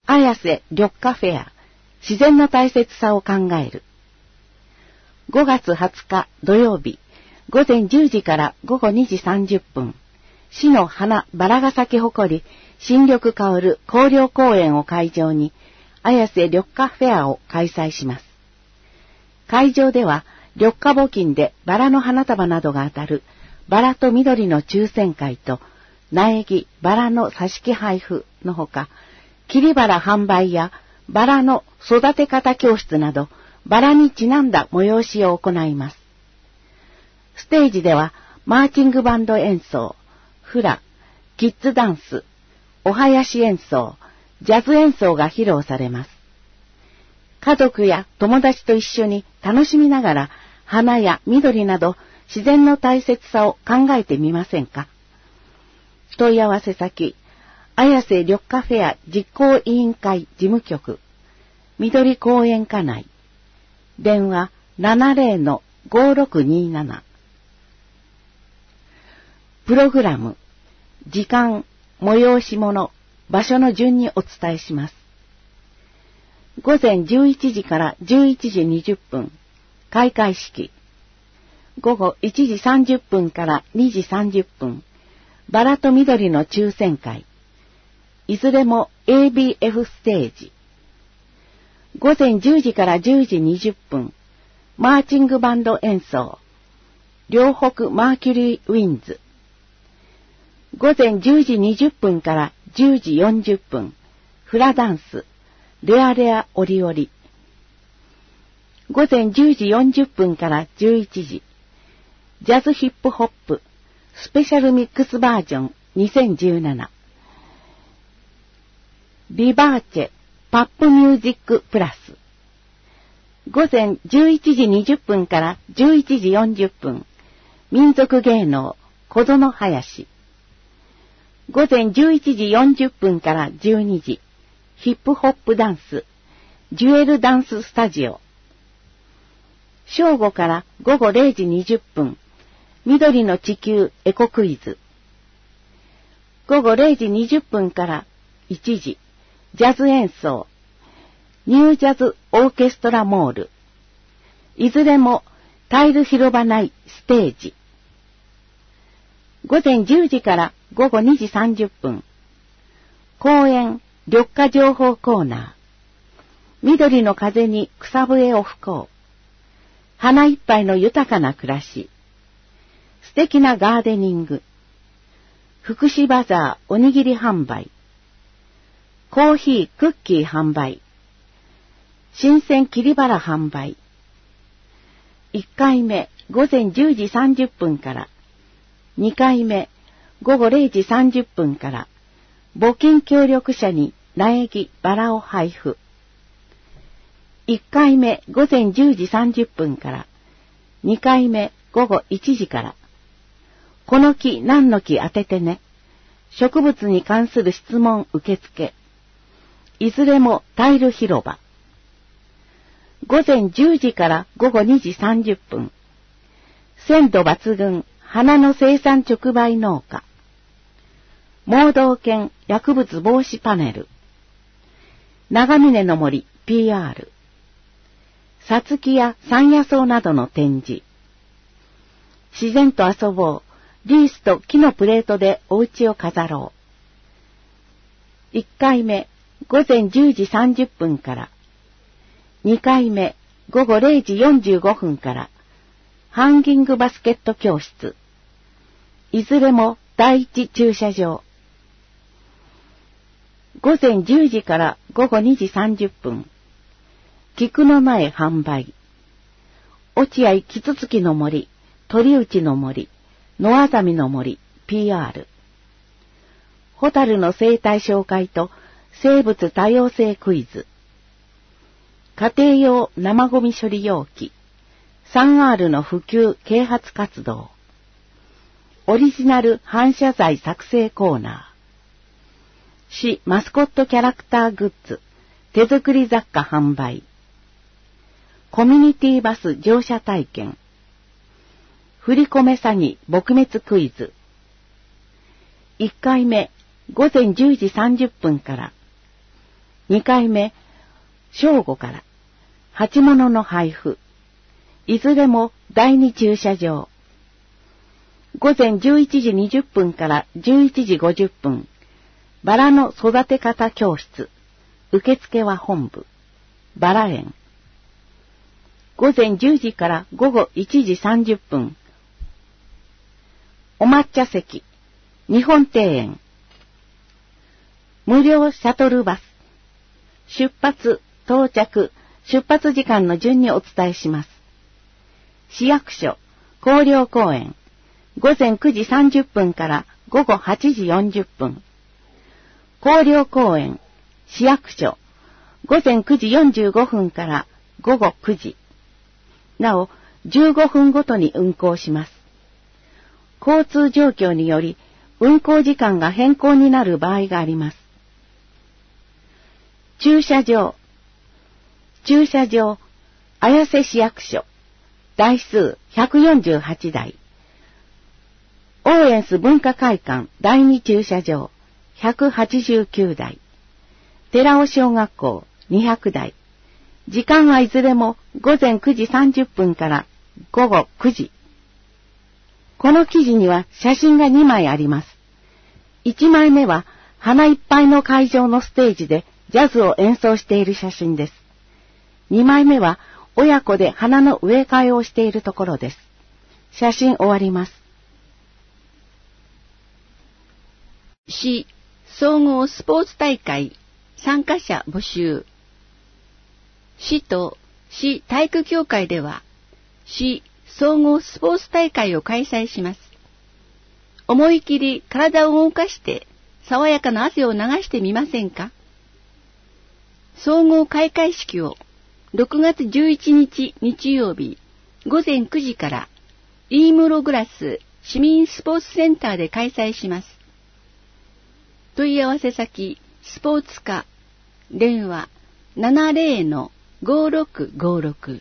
綾瀬緑化フェア、自然の大切さを考える。5月20日土曜日、午前10時から午後2時30分、市の花、バラが咲き誇り、新緑香る広陵公園を会場に、綾瀬緑化フェアを開催します。会場では、緑化募金でバラの花束などが当たる、バラと緑の抽選会と、苗木、バラの挿し木配布のほか、切りバラ販売やバラの育て方教室など、バラにちなんだ催しを行います。ステージでは、マーチングバンド演奏、フラ、キッズダンス、お囃子演奏、ジャズ演奏が披露されます。家族や友達と一緒に楽しみながら、花や緑など自然の大切さを考えてみませんか？問い合わせ先、綾瀬緑化フェア実行委員会事務局、緑公園課内、電話 70-5627。プログラム、時間、催し物、場所の順にお伝えします。午前11時から11時20分、開会式。午後1時30分から2時30分、バラと緑の抽選会。いずれも ABF ステージ。午前10時から10時20分、マーチングバンド演奏。両北マーキュリーウィンズ。午前10時20分から10時40分、フラダンス。レアレアオリオリ。午前10時40分から11時、ジャズヒップホップ、スペシャルミックスバージョン2017。ビバーチェ、パップミュージックプラス。午前11時20分から11時40分、民族芸能、小園林。午前11時40分から12時、ヒップホップダンス、ジュエルダンススタジオ。正午から午後0時20分、緑の地球エコクイズ。午後0時20分から1時、ジャズ演奏、ニュージャズオーケストラモール。いずれもタイル広場内ステージ。午前10時から午後2時30分、公園緑化情報コーナー。緑の風に草笛を吹こう。花いっぱいの豊かな暮らし。素敵なガーデニング。福祉バザーおにぎり販売。コーヒークッキー販売。新鮮切りバラ販売。1回目午前10時30分から。2回目午後0時30分から。募金協力者に苗木、バラを配布。1回目午前10時30分から。2回目午後1時から。この木何の木当ててね。植物に関する質問受付。いずれもタイル広場。午前10時から午後2時30分。鮮度抜群、花の生産直売農家。盲導犬薬物防止パネル。長峰の森 PR。さつきや山野草などの展示。自然と遊ぼう。リースと木のプレートでお家を飾ろう。1回目午前10時30分から。2回目午後0時45分から。ハンギングバスケット教室。いずれも第一駐車場。午前10時から午後2時30分。菊の苗販売。落合キツツキの森、鳥内の森、野あざみの森、PR。ホタルの生態紹介と生物多様性クイズ。家庭用生ゴミ処理容器。3R の普及啓発活動。オリジナル反射材作成コーナー。市マスコットキャラクターグッズ、手作り雑貨販売。コミュニティバス乗車体験。振り込め詐欺撲滅クイズ。1回目午前10時30分から。 2回目、正午から、鉢物の配布。いずれも第2駐車場。午前11時20分から11時50分、バラの育て方教室。受付は本部。バラ園。午前10時から午後1時30分、お抹茶席、日本庭園。無料シャトルバス。出発、到着、出発時間の順にお伝えします。市役所、広陵公園。午前9時30分から午後8時40分。広陵公園、市役所。午前9時45分から午後9時。なお、15分ごとに運行します。交通状況により、運行時間が変更になる場合があります。駐車場。駐車場、綾瀬市役所。台数148台。オーエンス文化会館第2駐車場189台。寺尾小学校200台。時間はいずれも午前9時30分から午後9時。この記事には写真が2枚あります。1枚目は花いっぱいの会場のステージでジャズを演奏している写真です。2枚目は親子で花の植え替えをしているところです。写真終わります。 市総合スポーツ大会参加者募集。市と市体育協会では市総合スポーツ大会を開催します。思い切り体を動かして爽やかな汗を流してみませんか？総合開会式を6月11日日曜日午前9時から飯室グラス市民スポーツセンターで開催します。問い合わせ先スポーツ課電話 70-5656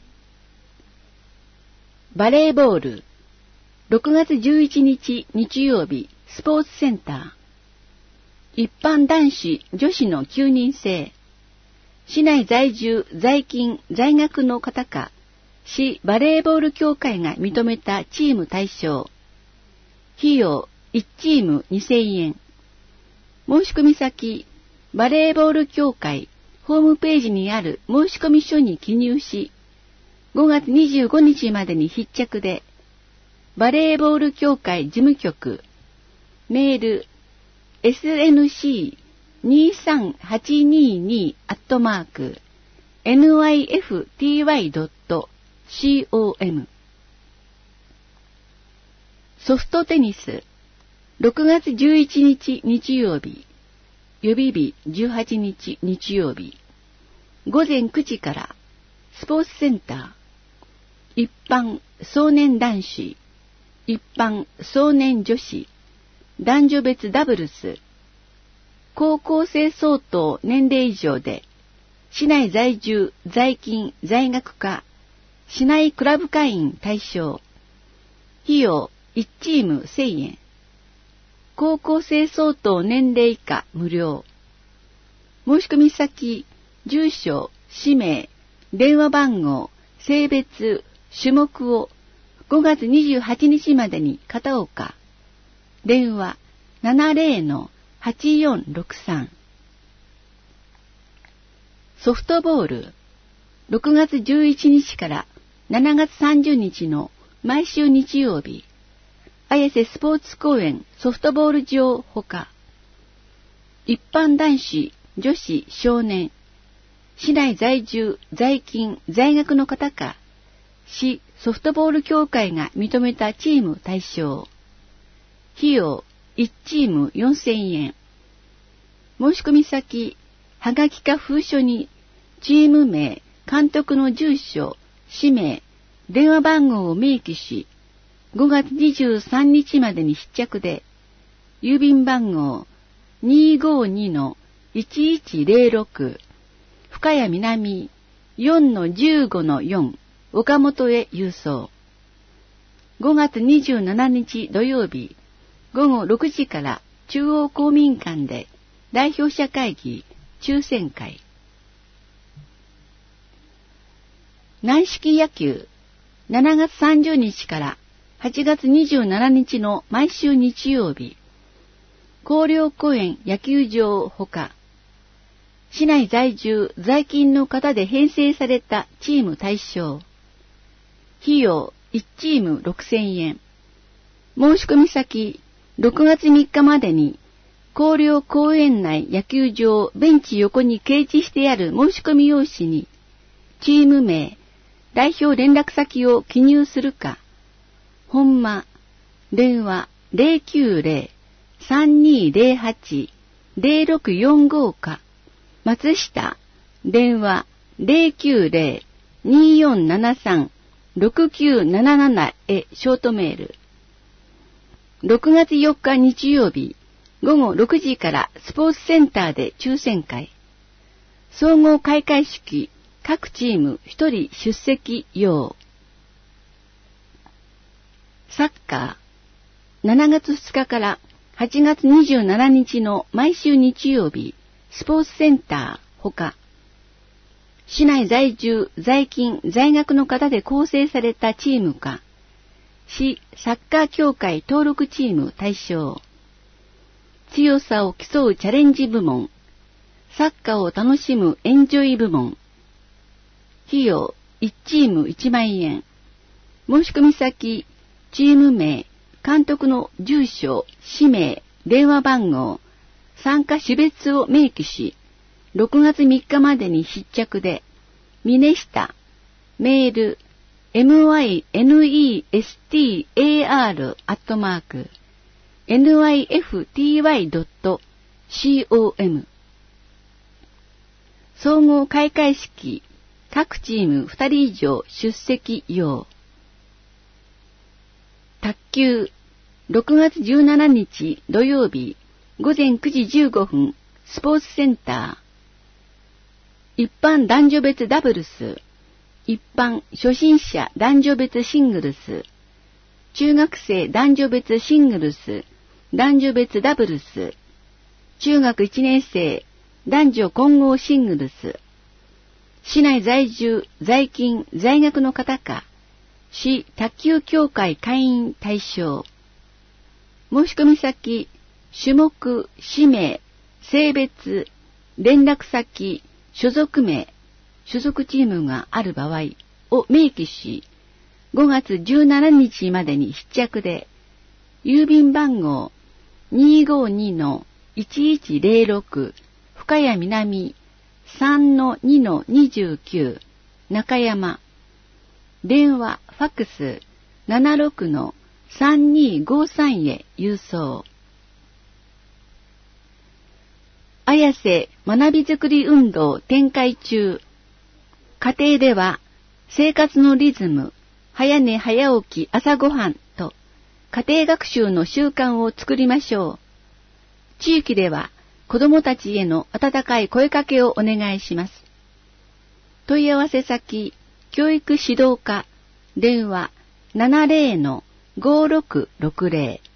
バレーボール6月11日日曜日スポーツセンター一般男子女子の9人制市内在住在勤在学の方か市バレーボール協会が認めたチーム対象費用1チーム2000円申込先バレーボール協会ホームページにある申込書に記入し5月25日までに必着でバレーボール協会事務局メール snc232-nyfty.com ソフトテニス6月11日日曜日予備日18日日曜日午前9時からスポーツセンター一般壮年男子一般壮年女子男女別ダブルス高校生相当年齢以上で市内在住在勤在学科市内クラブ会員対象費用1チーム1000円高校生相当年齢以下無料申込先住所氏名電話番号性別種目を5月28日までに片岡電話 70-8463 ソフトボール6月11日から7月30日の毎週日曜日綾瀬スポーツ公園ソフトボール場ほか一般男子女子少年市内在住在勤在学の方か市ソフトボール協会が認めたチーム対象費用1チーム4000円申込先はがきか封書にチーム名監督の住所氏名電話番号を明記し5月23日までに必着で郵便番号 252-1106 深谷南 4-15-4 岡本へ郵送5月27日土曜日午後6時から中央公民館で代表者会議抽選会。軟式野球、7月30日から8月27日の毎週日曜日、広陵公園野球場ほか、市内在住在勤の方で編成されたチーム対象。費用1チーム6000円。申し込み先、6月3日までに、広陵公園内野球場ベンチ横に掲示してある申し込み用紙に、チーム名、代表連絡先を記入するか、本間、電話090-3208-0645か、松下、電話090-2473-6977へショートメール。6月4日日曜日、午後6時からスポーツセンターで抽選会。総合開会式、各チーム1人出席用。サッカー、7月2日から8月27日の毎週日曜日、スポーツセンターほか、市内在住、在勤、在学の方で構成されたチームか、市サッカー協会登録チーム対象。強さを競うチャレンジ部門、サッカーを楽しむエンジョイ部門。費用1チーム1万円。申し込み先、チーム名、監督の住所、氏名、電話番号、参加種別を明記し、6月3日までに必着で、峰下、メール、nystar@nyfty.com。総合開会式、各チーム2人以上出席用。卓球、6月17日土曜日、午前9時15分、スポーツセンター。一般男女別ダブルス、一般初心者男女別シングルス、中学生男女別シングルス、男女別ダブルス、中学1年生男女混合シングルス、市内在住、在勤、在学の方か、市卓球協会会員対象。申し込み先、種目、氏名、性別、連絡先、所属名、所属チームがある場合を明記し、5月17日までに必着で、郵便番号 252-1106 深谷南 3-2-29 中山、電話、ファックス 76-3253 へ郵送。綾瀬学びづくり運動展開中。家庭では生活のリズム、早寝早起き朝ごはんと家庭学習の習慣を作りましょう。地域では子どもたちへの温かい声かけをお願いします。問い合わせ先、教育指導課、電話 70-5660